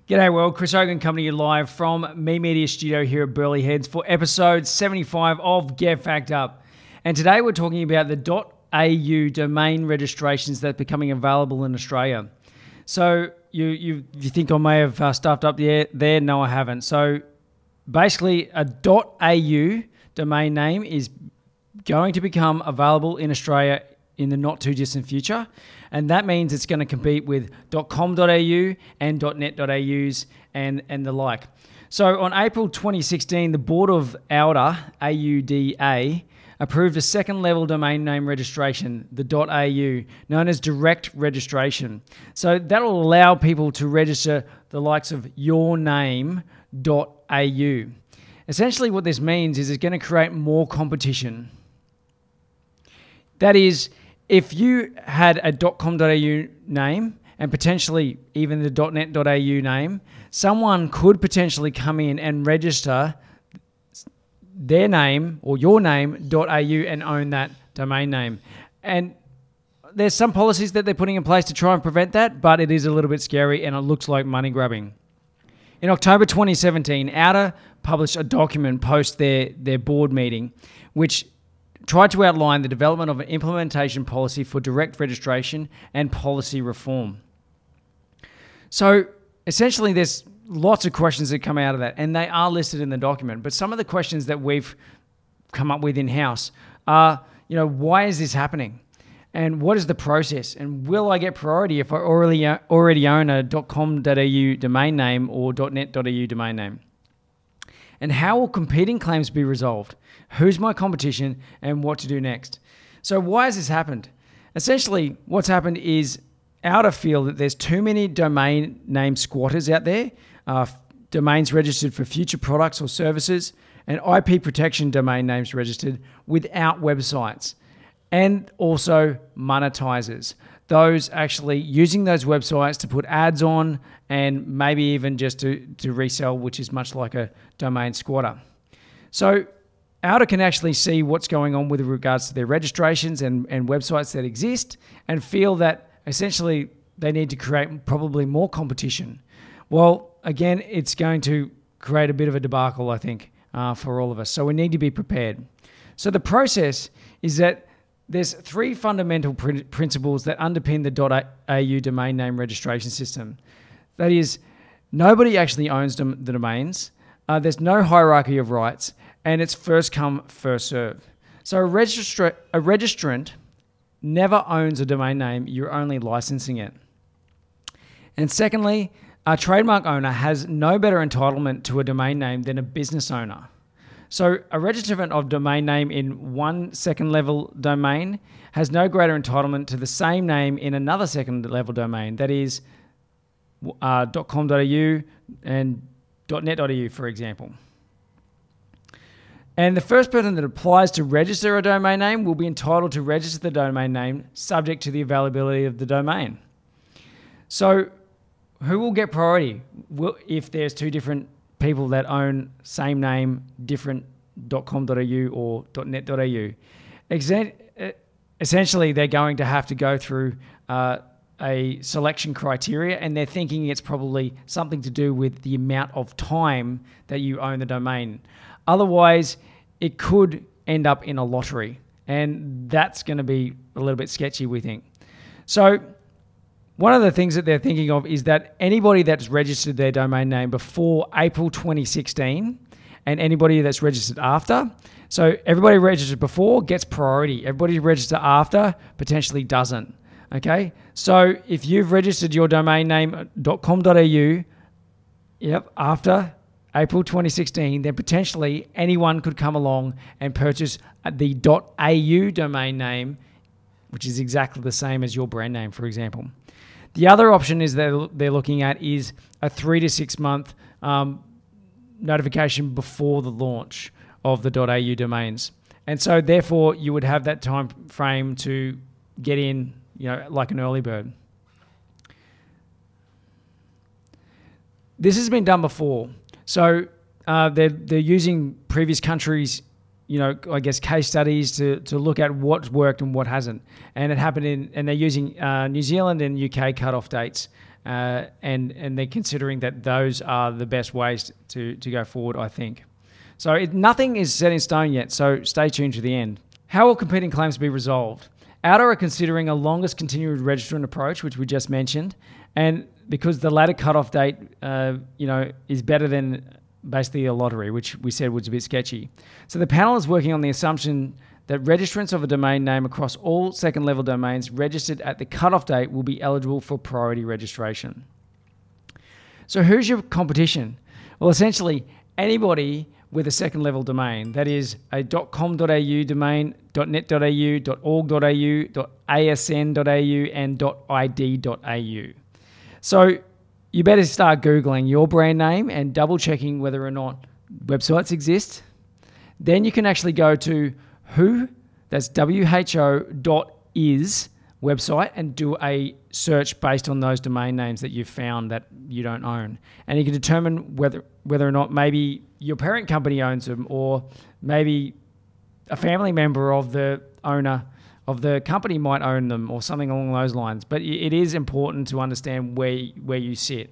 G'day world, Chris Hogan coming to you live from Me Media Studio here at Burleigh Heads for episode 75 of Get Fact Up. And today we're talking about the .au domain registrations that are becoming available in Australia. So you think I may have stuffed up there? No, I haven't. So basically a .au domain name is going to become available in Australia in the not too distant future. And that means it's going to compete with .com.au and .net.aus and the like. So on April 2016, the board of AUDA, AUDA, approved a second level domain name registration, the .au, known as direct registration. So that'll allow people to register the likes of yourname.au. Essentially what this means is it's going to create more competition. That is, if you had a .com.au name and potentially even the .net.au name, someone could potentially come in and register their name or your name.au and own that domain name. And there's some policies that they're putting in place to try and prevent that, but it is a little bit scary and it looks like money grabbing. In October 2017, AUDA published a document post their board meeting, which tried to outline the development of an implementation policy for direct registration and policy reform. So essentially there's lots of questions that come out of that, and they are listed in the document. But some of the questions that we've come up with in-house are, why is this happening? And what is the process? And will I get priority if I already own a .com.au domain name or .net.au domain name? And how will competing claims be resolved? Who's my competition and what to do next? So why has this happened? Essentially, what's happened is AUDA feel that there's too many domain name squatters out there, domains registered for future products or services, and IP protection domain names registered without websites, and also monetizers. Those actually using those websites to put ads on and maybe even just to resell, which is much like a domain squatter. So AUDA can actually see what's going on with regards to their registrations and websites that exist and feel that essentially they need to create probably more competition. Well, again, it's going to create a bit of a debacle, I think, for all of us. So we need to be prepared. So the process is that there's three fundamental principles that underpin the .au domain name registration system. That is, nobody actually owns the domains. There's no hierarchy of rights, and it's first come, first serve. So a registrant never owns a domain name. You're only licensing it. And secondly, a trademark owner has no better entitlement to a domain name than a business owner. So a registrant of domain name in one second level domain has no greater entitlement to the same name in another second level domain, that is .com.au and .net.au, for example. And the first person that applies to register a domain name will be entitled to register the domain name subject to the availability of the domain. So who will get priority if there's two different people that own same name, different .com.au or .net.au? Essentially, they're going to have to go through a selection criteria, and they're thinking it's probably something to do with the amount of time that you own the domain. Otherwise, it could end up in a lottery, and that's going to be a little bit sketchy, we think. So one of the things that they're thinking of is that anybody that's registered their domain name before April 2016 and anybody that's registered after, so everybody registered before gets priority. Everybody registered after potentially doesn't. Okay? So if you've registered your domain name .com.au after April 2016, then potentially anyone could come along and purchase the .au domain name, which is exactly the same as your brand name, for example. The other option is that they're looking at is a 3 to 6 month notification before the launch of the .au domains. And so therefore you would have that time frame to get in, like an early bird. This has been done before. So they're using previous countries' I guess case studies to look at what's worked and what hasn't. And it happened and they're using New Zealand and UK cutoff dates, and they're considering that those are the best ways to go forward, I think. So nothing is set in stone yet, so stay tuned to the end. How will competing claims be resolved? Outer are considering a longest continued registrant approach, which we just mentioned, and because the latter cutoff date, is better than basically a lottery, which we said was a bit sketchy. So the panel is working on the assumption that registrants of a domain name across all second-level domains registered at the cutoff date will be eligible for priority registration. So who's your competition? Well, essentially, anybody with a second-level domain, that is a .com.au domain, .net.au, .org.au, .asn.au, and .id.au. So you better start Googling your brand name and double-checking whether or not websites exist. Then you can actually go to that's who.is website and do a search based on those domain names that you've found that you don't own. And you can determine whether or not maybe your parent company owns them, or maybe a family member of the owner of the company might own them, or something along those lines. But it is important to understand where you sit.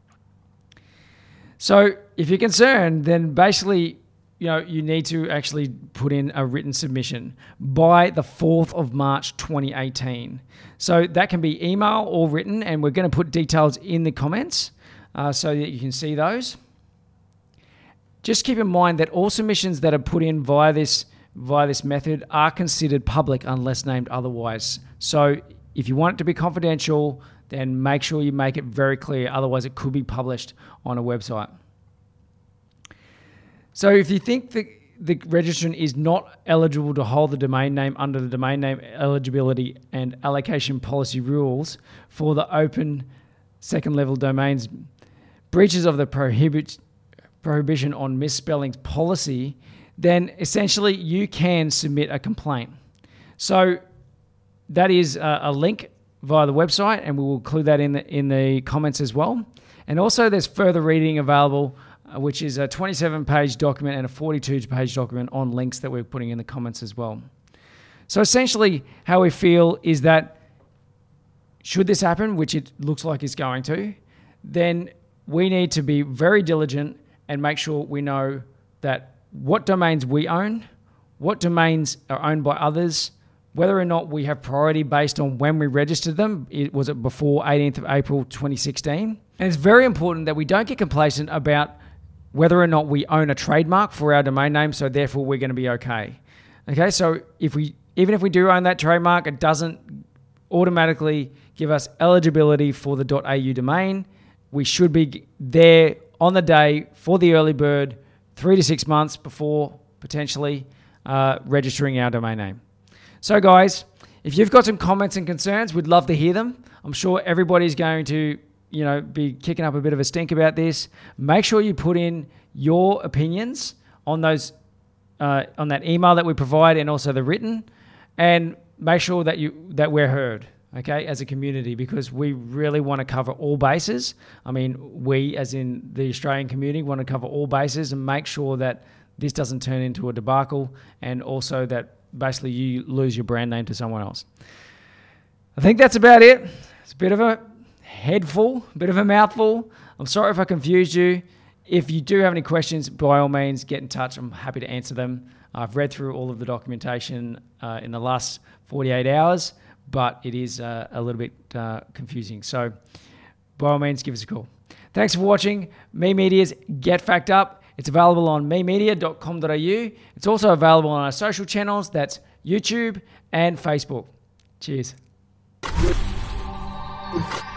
So if you're concerned, then basically, you need to actually put in a written submission by the 4th of March 2018. So that can be email or written, and we're going to put details in the comments so that you can see those. Just keep in mind that all submissions that are put in via this method are considered public unless named otherwise. So if you want it to be confidential, then make sure you make it very clear. Otherwise, it could be published on a website. So if you think the registrant is not eligible to hold the domain name under the domain name eligibility and allocation policy rules for the open second-level domains, breaches of the prohibition on misspellings policy, then essentially you can submit a complaint. So that is a link via the website, and we will include that in the comments as well. And also there's further reading available, which is a 27-page document and a 42-page document on links that we're putting in the comments as well. So essentially how we feel is that should this happen, which it looks like it's going to, then we need to be very diligent and make sure we know that what domains we own, what domains are owned by others, whether or not we have priority based on when we registered them. Was it before 18th of April 2016? And it's very important that we don't get complacent about whether or not we own a trademark for our domain name, so therefore we're going to be okay. Okay, so even if we do own that trademark, it doesn't automatically give us eligibility for the .au domain. We should be there on the day for the early bird 3 to 6 months before potentially registering our domain name. So guys, if you've got some comments and concerns, we'd love to hear them. I'm sure everybody's going to be kicking up a bit of a stink about this. Make sure you put in your opinions on those, on that email that we provide, and also the written, and make sure that we're heard, okay, as a community, because we really want to cover all bases. I mean, we, as in the Australian community, want to cover all bases and make sure that this doesn't turn into a debacle, and also that basically you lose your brand name to someone else. I think that's about it. It's a bit of a headful, bit of a mouthful. I'm sorry if I confused you. If you do have any questions, by all means, get in touch. I'm happy to answer them. I've read through all of the documentation in the last 48 hours, but it is a little bit confusing. So by all means, give us a call. Thanks for watching Me Media's Get Fact Up. It's available on memedia.com.au. It's also available on our social channels. That's YouTube and Facebook. Cheers.